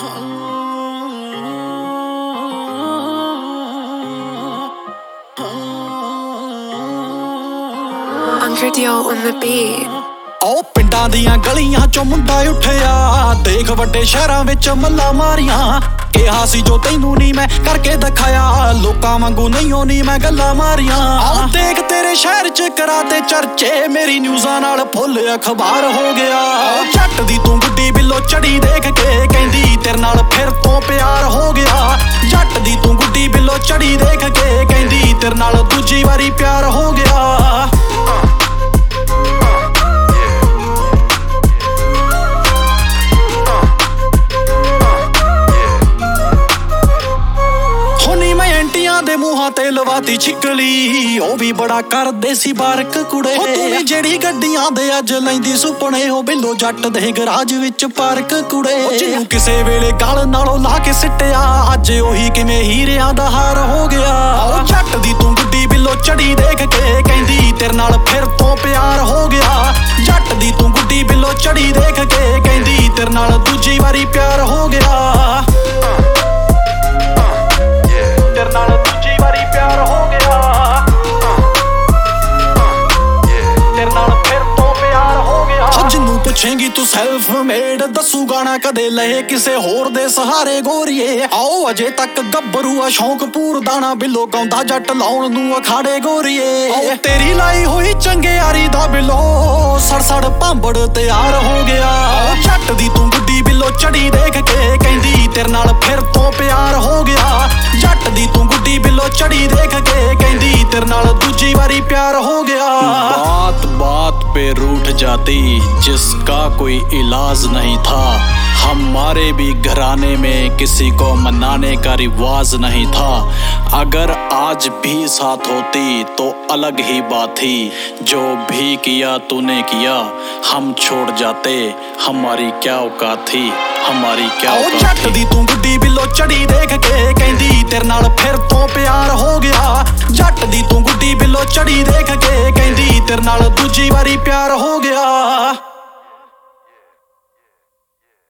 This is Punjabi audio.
Andrew on the beat। ਉਹ ਪਿੰਡਾਂ ਦੀਆਂ ਗਲੀਆਂ ਚੋਂ ਮੁੰਡਾ ਉੱਠਿਆ, ਦੇਖ ਵੱਡੇ ਸ਼ਹਿਰਾਂ ਵਿੱਚ ਮੱਲਾਂ ਮਾਰੀਆਂ। ਕਿਹਾ ਸੀ ਜੋ ਤੈਨੂੰ ਨਹੀਂ ਮੈਂ ਕਰਕੇ ਦਿਖਾਇਆ, ਲੋਕਾਂ ਵਾਂਗੂ ਨਹੀਂ ਹੋਣੀ ਮੈਂ ਗੱਲਾਂ ਮਾਰੀਆਂ। ਆਹ ਦੇਖ ਤੇਰੇ ਸ਼ਹਿਰ 'ਚ ਕਰਾ ਤੇ ਚਰਚੇ, ਮੇਰੀ ਨਿਊਜ਼ਾਂ ਨਾਲ ਫੁੱਲ ਅਖਬਾਰ ਹੋ ਗਿਆ। ਜੱਟ ਦੀ ਤੂੰ ਗੁੱਡੀ ਬਿੱਲੋ ਚੜੀ ਦੇਖ ਕੇ ਕਹਿੰਦੀ ਤੇਰੇ ਨਾਲ ਫਿਰ ਤੋਂ ਪਿਆਰ ਹੋ ਗਿਆ। ਜੱਟ ਦੀ ਤੂੰ ਗੁੱਡੀ ਬਿੱਲੋ ਚੜੀ ਦੇਖ ਕੇ ਕਹਿੰਦੀ ਤੇਰੇ ਨਾਲ ਦੂਜੀ ਵਾਰੀ ਪਿਆਰ ਹੋ ਗਿਆ। ਦੇ ਮੂੰਹਾਂ ਤੇ ਲਵਾਤੀ ਛਿਕਲੀ, ਉਹ ਵੀ ਬੜਾ ਕਰਦੇ ਸੀ ਬਾਰਕ ਕੁੜੇ। ਤੂੰ ਵੀ ਜਿਹੜੀ ਗੱਡੀਆਂ ਦੇ ਅੱਜ ਲੈਂਦੀ ਸੁਪਨੇ, ਉਹ ਬਿੱਲੋ ਜੱਟ ਦੇ ਗਰਾਜ ਵਿੱਚ ਪਾਰਕ ਕੁੜੇ। ਜਿਹਨੂੰ ਕਿਸੇ ਵੇਲੇ ਗਲ ਨਾਲੋਂ ਲਾ ਕੇ ਸਿੱਟਿਆ, ਅੱਜ ਉਹੀ ਕਿਵੇਂ ਹੀਰਿਆਂ ਦਾ ਹਾਰ ਹੋ ਗਿਆ। ਉਹ ਜੱਟ ਦੀ ਤੂੰ ਗੁੱਡੀ ਬਿੱਲੋ ਚੜੀ ਦੇਖ ਕੇ ਕਹਿੰਦੀ ਤੇਰੇ ਨਾਲ ਫਿਰ ਤੋਂ ਪਿਆਰ ਹੋ ਗਿਆ। ਜੱਟ ਦੀ ਤੂੰ ਗੁੱਡੀ ਬਿੱਲੋ ਚੜੀ ਦੇਖ ਕੇ ਕਹਿੰਦੀ ਤੇਰੇ ਨਾਲ ਦੂਜੀ ਵਾਰੀ ਪਿਆਰ ਹੋ ਗਿਆ। ਤੇਰੇ ਨਾਲ ਦੂਜੀ ਵਾਰੀ ਪਿਆਰ ਹੋ ਗਿਆ। ਤੇਰੇ ਨਾਲ ਫਿਰ ਤੋਂ ਪਿਆਰ ਹੋ ਗਿਆ। ਜਿਹਨੂੰ ਪੁੱਛੇਂਗੀ ਤੂੰ ਸੈਲਫ ਮੇਡ, ਦੱਸੂਗਾ ਨਾ ਕਦੇ ਲਏ ਕਿਸੇ ਹੋਰ ਦੇ ਸਹਾਰੇ ਗੋਰੀਏ। ਆਓ ਅਜੇ ਤੱਕ ਗੱਭਰੂ ਆ ਸ਼ੌਂਕ ਪੂਰਦਾ ਨਾ, ਬਿੱਲੋ ਗਾਉਂਦਾ ਜੱਟ ਲਾਉਣ ਨੂੰ ਅਖਾੜੇ ਗੋਰੀਏ। ਤੇਰੀ ਲਾਈ ਹੋਈ ਚੰਗਿਆਰੀ ਦਾ ਬਿੱਲੋ ਸੜ ਭਾਂਬੜ ਤਿਆਰ ਹੋ ਗਿਆ। ਜੱਟ ਦੀ ਤੂੰ ਗੁੱਡੀ ਬਿੱਲੋ ਚੜੀ ਦੇਖ ਕੇ ਕਹਿੰਦੀ ਤੇਰੇ ਨਾਲ ਫਿਰ ਤੋਂ ਪਿਆਰ ਹੋ ਗਿਆ। ਜੱਟ ਦੀ ਤੂੰ ਗੁੱਡੀ ਬਿੱਲੋ ਚੜੀ ਦੇਖ ਕੇ ਕਹਿੰਦੀ ਤੇਰੇ ਨਾਲ ਦੂਜੀ ਵਾਰੀ ਪਿਆਰ ਹੋ ਗਿਆ। बात बात पे रूठ जाती, जिसका कोई इलाज नहीं था। हमारे भी घराने में किसी को मनाने का रिवाज नहीं था। अगर आज भी साथ होती तो अलग ही बात थी। जो भी किया तूने किया, हम छोड़ जाते, हमारी क्या औकात थी, हमारी क्या औकात थी। जट दी तू गुड्डी बिल्लो चढ़ी देख के कहंदी तेरे नाल फिर तो प्यार हो गया। जट दी तू गुड्डी बिल्लो चढ़ी देख के कहंदी तेरे नाल दूजी वारी प्यार हो गया।